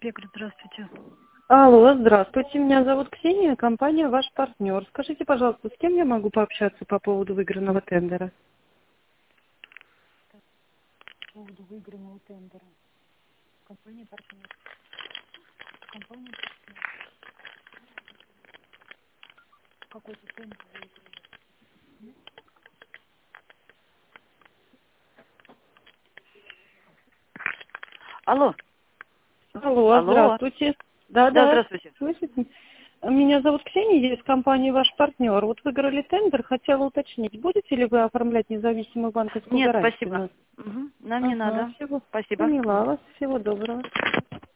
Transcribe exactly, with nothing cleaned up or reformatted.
Пекарь, здравствуйте. Алло, здравствуйте, меня зовут Ксения, компания «Ваш партнер». Скажите, пожалуйста, с кем я могу пообщаться по поводу выигранного тендера? По поводу выигранного тендера. Компания партнер. Компания партнер. Какой-то тендер выиграли. Алло. Алло, Алло. здравствуйте. Да, Да-да, здравствуйте. слышите? Меня зовут Ксения, я из компании «Ваш партнер». Вот выиграли тендер, хотела уточнить, будете ли вы оформлять независимую банковскую Нет, гарантию? спасибо. Угу. Нам не Ага, надо. всего Спасибо. поняла вас, всего доброго.